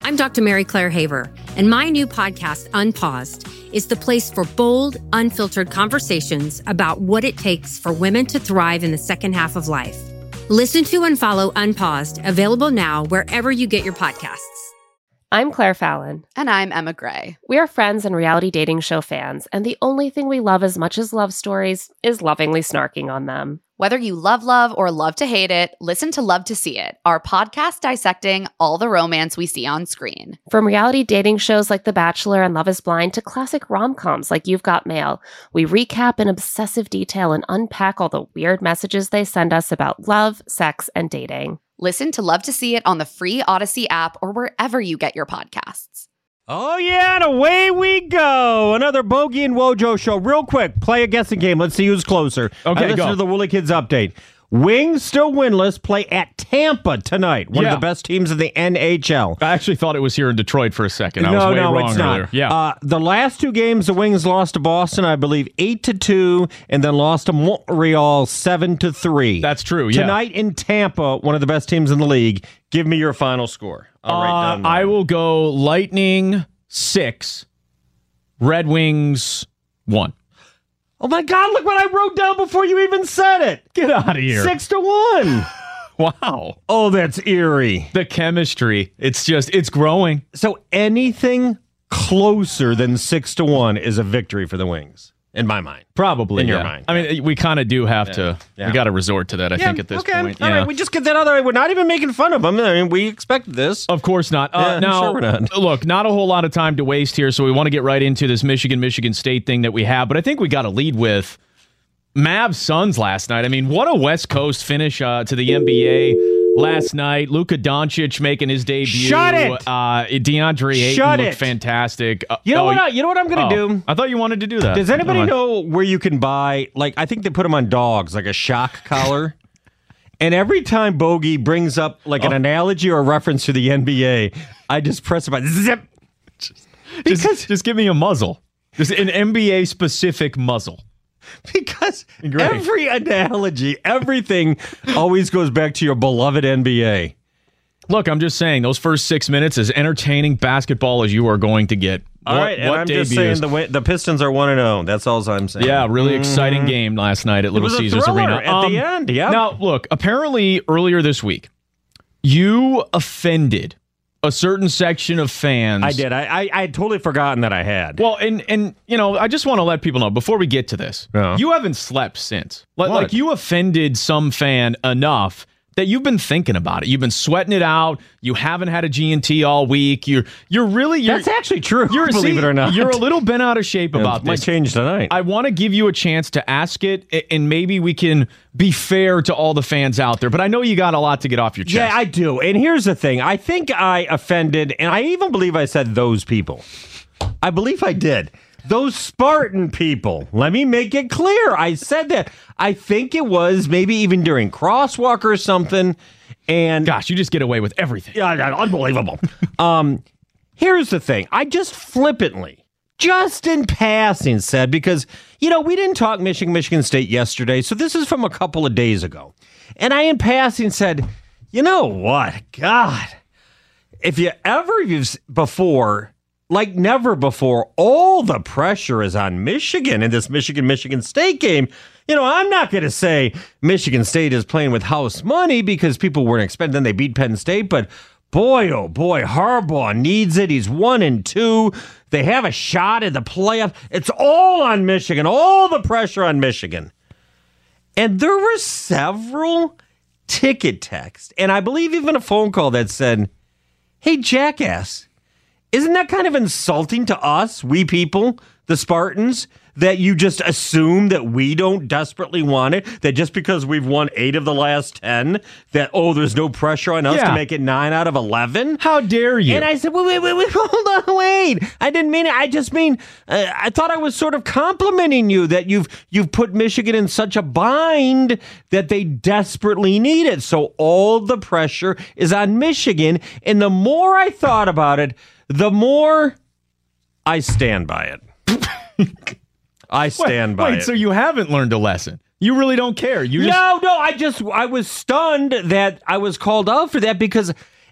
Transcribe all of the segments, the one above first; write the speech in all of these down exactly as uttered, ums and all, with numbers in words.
I'm Doctor Mary Claire Haver, and my new podcast, Unpaused, is the place for bold, unfiltered conversations about what it takes for women to thrive in the second half of life. Listen to and follow Unpaused, available now wherever you get your podcasts. I'm Claire Fallon. And I'm Emma Gray. We are friends and reality dating show fans, and the only thing we love as much as love stories is lovingly snarking on them. Whether you love love or love to hate it, listen to Love to See It, our podcast dissecting all the romance we see on screen. From reality dating shows like The Bachelor and Love is Blind to classic rom-coms like You've Got Mail, we recap in obsessive detail and unpack all the weird messages they send us about love, sex, and dating. Listen to Love to See It on the free Odyssey app or wherever you get your podcasts. Oh, yeah, and away we go. Another Bogey and Wojo show. Real quick, play a guessing game. Let's see who's closer. Okay, I listened go. to the Woolly Kids update. Wings still winless, play at Tampa tonight. One Yeah. of the best teams in the N H L. I actually thought it was here in Detroit for a second. I no, was way no, wrong it's not. earlier. Yeah. Uh, the last two games, the Wings lost to Boston, I believe, eight to two, and then lost to Montreal seven to three. That's true, yeah. Tonight in Tampa, one of the best teams in the league. Give me your final score. I'll write Uh, down I mine. will go Lightning six, Red Wings one. Oh, my God, look what I wrote down before you even said it. Get out of here. Six to one. Wow. Oh, that's eerie. The chemistry. It's just, it's growing. So anything closer than six to one is a victory for the Wings, in my mind. Probably. In your yeah. mind, I mean, we kind of do have to, Yeah. we got to resort to that, I think, at this okay. point. All yeah. right, we just get that out of the way. We're not even making fun of them. I mean, we expected this. Of course not. Uh, Yeah, now, sure we're not. look, not a whole lot of time to waste here, so we want to get right into this Michigan-Michigan State thing that we have, but I think we got to lead with Mavs Suns last night. I mean, what a West Coast finish uh, to the N B A last night. Luka Doncic making his debut. Shut it! Uh, DeAndre Ayton Shut looked it! fantastic. Uh, You know oh, what? I, you know what I'm going to oh, do? I thought you wanted to do that. Does anybody Never mind. know where you can buy, like, I think they put them on dogs, like a shock collar? And every time Bogey brings up, like, an Oh. analogy or a reference to the N B A, I just press a button. Zip! Just, just give me a muzzle. Just an N B A-specific muzzle. Because Great. every analogy, everything always goes back to your beloved N B A. Look, I'm just saying, those first six minutes, as entertaining basketball as you are going to get. All what, right, and what I'm just debuts. saying the win- the Pistons are one and oh. That's all I'm saying. Yeah, really exciting game last night at Little was a Caesars thriller Arena. at the end, yeah. Now, look, apparently earlier this week, you offended a certain section of fans. I did. I, I I had totally forgotten that I had. Well, and and you know, I just want to let people know before we get to this, Yeah. you haven't slept since. Like, What? like you offended some fan enough that you've been thinking about it. You've been sweating it out. You haven't had a G and T all week. You're you're really you're, That's actually true, You're, believe see, it or not. You're a little bent out of shape Yeah, about might this. change tonight. I want to give you a chance to ask it, a- and maybe we can be fair to all the fans out there. But I know you got a lot to get off your chest. Yeah, I do. And here's the thing. I think I offended, and I even believe I said those people. I believe I did. Those Spartan people. Let me make it clear. I said that. I think it was maybe even during Crosswalk or something. And Gosh, you just get away with everything. yeah, yeah, unbelievable. um, here's the thing. I just flippantly, just in passing, said, because, you know, we didn't talk Michigan, Michigan State yesterday, so this is from a couple of days ago. And I, in passing, said, you know what? God, if you ever use before, like never before, all the pressure is on Michigan in this Michigan-Michigan State game. You know, I'm not going to say Michigan State is playing with house money because people weren't expecting. Then they beat Penn State, but boy, oh boy, Harbaugh needs it. He's one and two. They have a shot at the playoff. It's all on Michigan. All the pressure on Michigan. And there were several ticket texts, and I believe even a phone call that said, "Hey, jackass, isn't that kind of insulting to us, we people, the Spartans, that you just assume that we don't desperately want it, that just because we've won eight of the last ten, that, oh, there's no pressure on us Yeah. to make it nine out of eleven? How dare you? And I said, wait, wait, wait, wait, hold on, wait. I didn't mean it. I just mean, uh, I thought I was sort of complimenting you that you've you've put Michigan in such a bind that they desperately need it. So all the pressure is on Michigan. And the more I thought about it, the more I stand by it. I stand wait, by wait, it. so you haven't learned a lesson. You really don't care. You just No, no, I just, I was stunned that I was called out for that because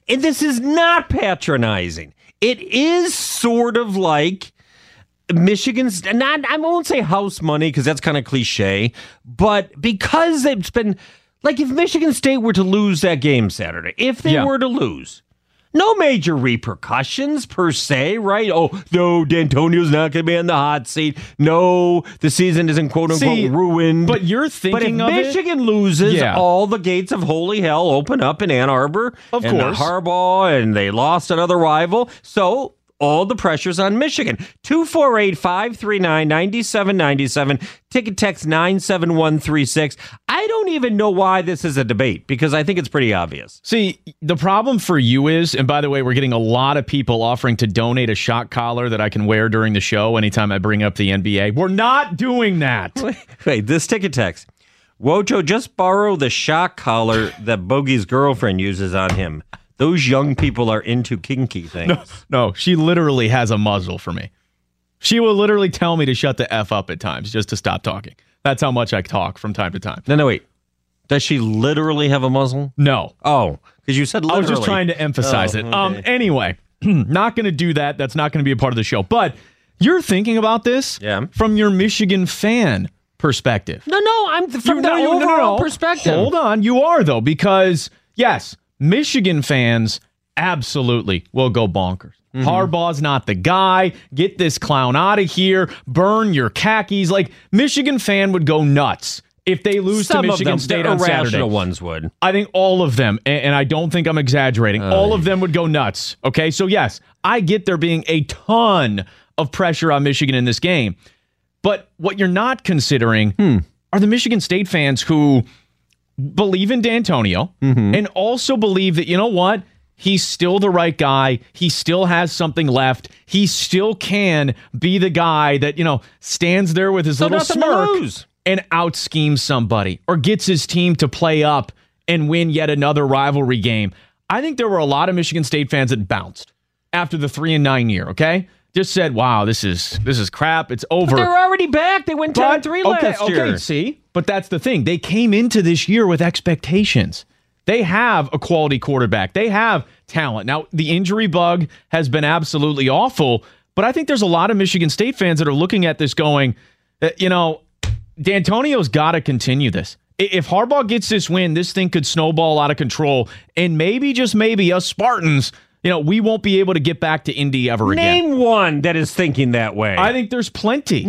and this is not patronizing. It is sort of like Michigan's, not, I won't say house money because that's kind of cliche, but because it's been, like if Michigan State were to lose that game Saturday, if they Yeah. were to lose, no major repercussions per se, right? Oh, no, D'Antonio's not going to be on the hot seat. No, the season isn't quote unquote See, ruined. But you're But if thinking of Michigan it, loses, Yeah. all the gates of holy hell open up in Ann Arbor. Of and course. Harbaugh, and they lost another rival. So all the pressure's on Michigan. two four eight, five three nine, nine seven nine seven. Ticket text nine seven one three six. I don't even know why this is a debate because I think it's pretty obvious. See, the problem for you is, and by the way, we're getting a lot of people offering to donate a shock collar that I can wear during the show anytime I bring up the N B A. We're not doing that. Wait, this ticket text. Wojo, just borrow the shock collar that Bogey's girlfriend uses on him. Those young people are into kinky things. No, no, she literally has a muzzle for me. She will literally tell me to shut the F up at times just to stop talking. That's how much I talk from time to time. No, no, wait. Does she literally have a muzzle? No. Oh, because you said literally. I was just trying to emphasize Oh, it. okay. Um. Anyway, not going to do that. That's not going to be a part of the show. But you're thinking about this Yeah. from your Michigan fan perspective. No, no, I'm from You- the no, you- overall no, no, no. perspective. Hold on. You are, though, because, yes, Michigan fans absolutely will go bonkers. Mm-hmm. Harbaugh's not the guy. Get this clown out of here. Burn your khakis. Like, Michigan fan would go nuts if they lose Some to of Michigan them, State the on Saturday. irrational ones would. I think all of them, and, and I don't think I'm exaggerating, all of them would go nuts. Okay, so yes, I get there being a ton of pressure on Michigan in this game. But what you're not considering Hmm. are the Michigan State fans who believe in D'Antonio Mm-hmm. and also believe that, you know what? He's still the right guy. He still has something left. He still can be the guy that, you know, stands there with his So little nothing to smirk lose. and out schemes somebody or gets his team to play up and win yet another rivalry game. I think there were a lot of Michigan State fans that bounced after the three and nine year, okay? Just said, wow, this is this is crap. It's over. They're already back. They went ten and three okay, last year. Okay, see? But that's the thing. They came into this year with expectations. They have a quality quarterback. They have talent. Now, the injury bug has been absolutely awful, but I think there's a lot of Michigan State fans that are looking at this going, uh, you know, D'Antonio's got to continue this. I- If Harbaugh gets this win, this thing could snowball out of control, and maybe, just maybe, us Spartans, you know, we won't be able to get back to Indy ever again. Name one that is thinking that way. I think there's plenty.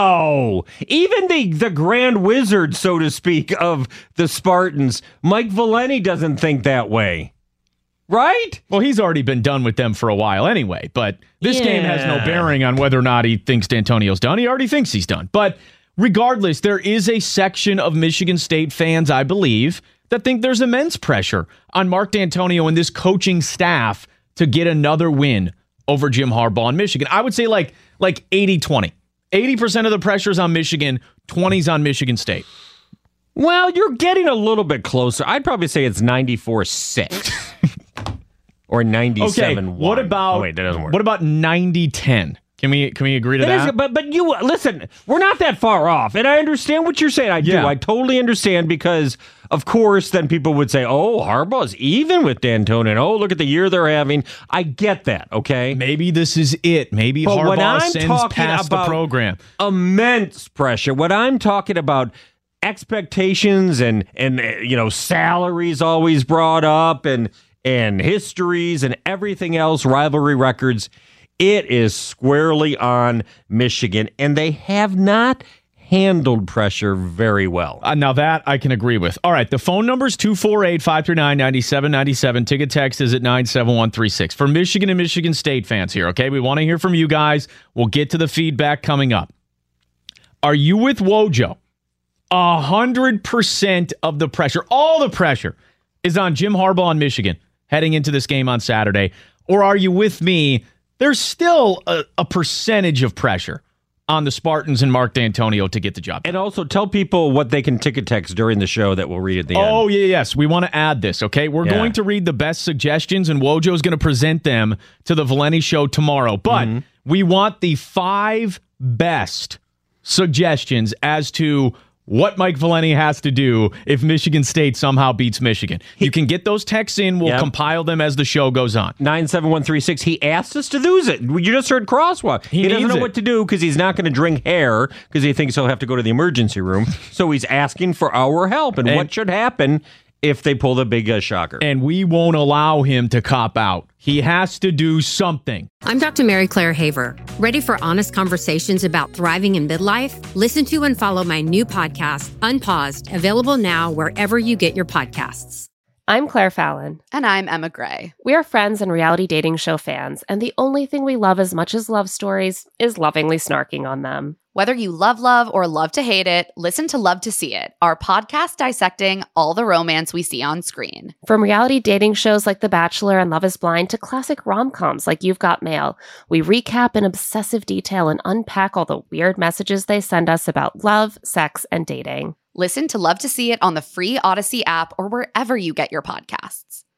No. Even the, the grand wizard, so to speak, of the Spartans, Mike Valeni doesn't think that way. Right? Well, he's already been done with them for a while anyway, but this game has no Yeah. bearing on whether or not he thinks D'Antonio's done. He already thinks he's done. But regardless, there is a section of Michigan State fans, I believe, that think there's immense pressure on Mark D'Antonio and this coaching staff to get another win over Jim Harbaugh in Michigan. I would say like like eighty twenty. eighty percent of the pressure's on Michigan, twenty's on Michigan State. Well, you're getting a little bit closer. I'd probably say it's ninety-four six. Or ninety-seven one. Okay, what about Oh, wait, that doesn't work. what about ninety ten? Can we can we agree to That that? is- but but you listen, we're not that far off, and I understand what you're saying. I Yeah. do. I totally understand because, of course, then people would say, "Oh, Harbaugh's even with D'Antonio. And oh, look at the year they're having." I get that. Okay, Maybe this is it. Maybe But when Harbaugh I'm sends talking past the about- program. immense pressure. What I'm talking about, expectations and and uh, you know salaries always brought up, and and histories and everything else, rivalry records. It is squarely on Michigan, and they have not handled pressure very well. Uh, now that I can agree with. All right, the phone number is two four eight, five three nine, nine seven nine seven. Ticket text is at nine seven one three six. For Michigan and Michigan State fans here, okay? We want to hear from you guys. We'll get to the feedback coming up. Are you with Wojo? A hundred percent of the pressure, all the pressure, is on Jim Harbaugh in Michigan heading into this game on Saturday. Or are you with me? There's still a, a percentage of pressure on the Spartans and Mark D'Antonio to get the job done. And also tell people what they can ticket text during the show that we'll read at the end. Oh, yeah, yes. We want to add this, okay? We're Yeah. going to read the best suggestions, and Wojo's going to present them to the Valeni show tomorrow. But Mm-hmm. we want the five best suggestions as to what Mike Valenti has to do if Michigan State somehow beats Michigan. He, you can get those texts in. We'll yep. compile them as the show goes on. nine seven one three six. He asked us to use it. You just heard crosswalk. He, he doesn't know it. what to do because he's not going to drink hair because he thinks he'll have to go to the emergency room. So he's asking for our help. And, and what should happen if they pull the big uh, shocker? And we won't allow him to cop out. He has to do something. I'm Doctor Mary Claire Haver. Ready for honest conversations about thriving in midlife? Listen to and follow my new podcast, Unpaused, available now wherever you get your podcasts. I'm Claire Fallon. And I'm Emma Gray. We are friends and reality dating show fans, and the only thing we love as much as love stories is lovingly snarking on them. Whether you love love or love to hate it, listen to Love to See It, our podcast dissecting all the romance we see on screen. From reality dating shows like The Bachelor and Love is Blind to classic rom-coms like You've Got Mail, we recap in obsessive detail and unpack all the weird messages they send us about love, sex, and dating. Listen to Love to See It on the free Odyssey app or wherever you get your podcasts.